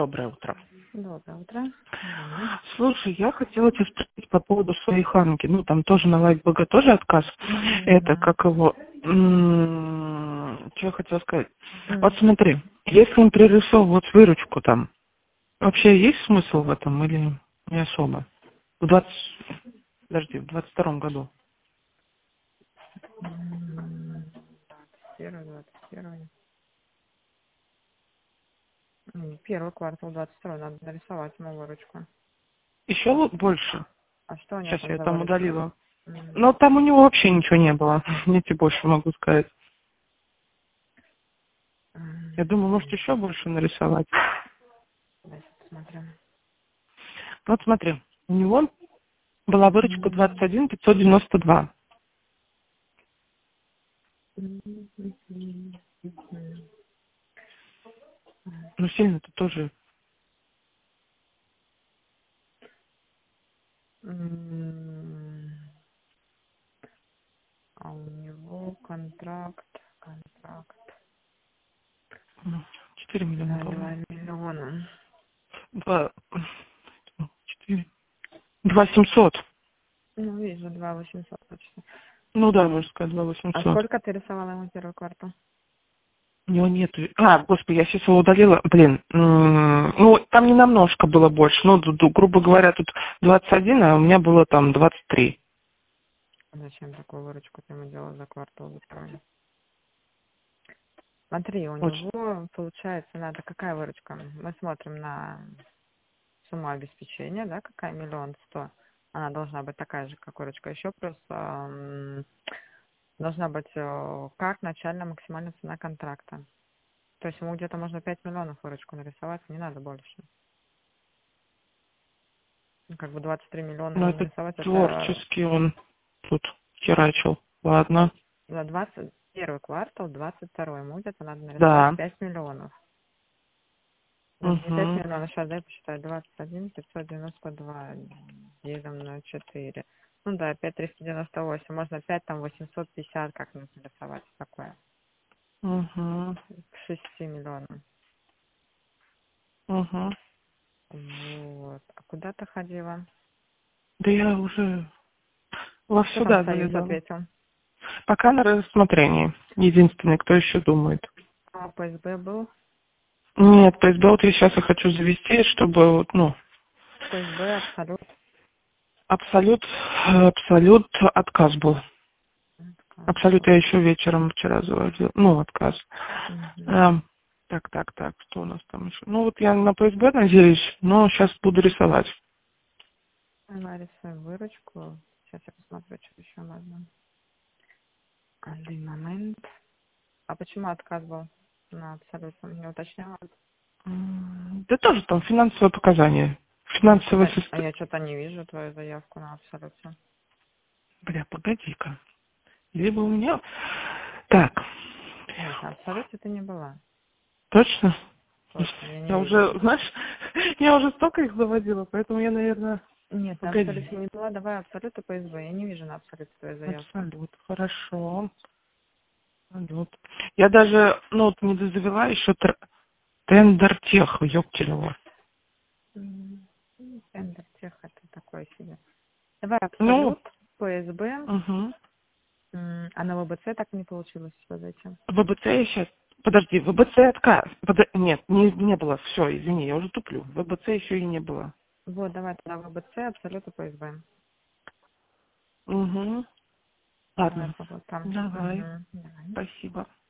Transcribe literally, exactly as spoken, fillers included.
Доброе утро. Доброе утро. Мгм. Слушай, я хотела тебя спросить по поводу своей ханки. Ну, там тоже на LifeBG тоже отказ. Это Мгм. как его... м, Что я хотела сказать? Вот М. смотри, если он пририсовывает выручку там, вообще есть смысл в этом или не особо? В двадцать... Подожди, в двадцать втором году. М. Первый, двадцать первый. М, Первый квартал двадцать второй. Надо нарисовать ему выручку. Еще л- больше. А что у него Сейчас там я за там выручка? удалила. М. Но там у него вообще ничего не было. Я тебе больше могу сказать. Я думаю, может М. еще больше нарисовать. Давайте посмотрим. Вот смотри, у него была выручка двадцать М. один пятьсот девяносто два. М. М. М. Ну, сильно-то тоже. М. А у него контракт, контракт ну, четыре миллиона, на по-моему. два миллиона. Два, ну, четыре. Два семьсот. Ну, вижу, два восемьсот почти. Ну да, можно сказать, два А восемьсот. сколько ты рисовала ему первый квартал? У него нет... А, господи, я сейчас его удалила. Блин, м, ну, там не намножко было больше. Ну, ду- ду- грубо говоря, тут двадцать один, а у меня было там двадцать три. Зачем такую выручку ты ему делал за квартал? за второй? Смотри, у Очень. него получается, надо какая выручка? Мы смотрим на сумму обеспечения, да, какая миллион сто. Она должна быть такая же, как выручка. Еще плюс эм, должна быть э, как начальная максимальная цена контракта. То есть ему где-то можно пять миллионов выручку нарисовать, не надо больше. Ну, как бы двадцать три миллиона Ну, ему это нарисовать, это творческий он тут херачил. Ладно. за двадцать первый квартал, двадцать второй ему где-то надо нарисовать Да. пять миллионов. Даже не пять Угу. миллионов, сейчас дай посчитаю, двадцать один пятьсот девяносто два делим на четыре. Ну да, пять триста девяносто восемь, можно пять там восемьсот пятьдесят как-нибудь нарисовать, такое, Угу. к шести миллионам. Угу. Вот. А куда ты ходила? Да я уже во Что там сюда Союз залезала. ответил? Пока на рассмотрении. Единственный, кто еще думает. А ПСБ был? Нет, то есть болт я сейчас и хочу завести, чтобы, вот, ну, ПСБ, Абсолют. абсолют, абсолют отказ был. Отказ Абсолют был. я еще вечером вчера заводил. Ну, отказ. Мгм. Эм, так, так, так, что у нас там еще? Ну, вот я на ПСБ надеюсь, но сейчас буду рисовать. Давай рисуем выручку. Сейчас я посмотрю, что еще можно. Один момент. А почему отказ был на абсолютно? Не уточняла. М, Да тоже там финансовые показания. А Финансовое что-то, а состояние. я что-то не вижу твою заявку на абсолюте. Бля, погоди-ка. Либо у меня... Так, Нет, на абсолюте ты не была. точно? Точно, я не Я вижу уже, тебя. знаешь, я уже столько их заводила, поэтому я, наверное... Нет, на Погоди. абсолюте не была. Давай абсолюты по СБ. Я не вижу на абсолюте твою заявку. Абсолют, хорошо. Абсолют. Я даже, ну, вот не дозавела еще тр- тендер тех, ёптелево. М, Тендер тех это такое себе. Давай Ну, абсолют по СБ. угу. М, А на ВБЦ так не получилось что зайти. ВБЦ я сейчас... Подожди, ВБЦ отказ. Подо- Нет, не, не было. Все, извини, я уже туплю. ВБЦ еще и не было. Вот, давай тогда ВБЦ, абсолюты по СБ. Угу. Давай Ладно. попробуем. Давай. Угу. Давай. Спасибо.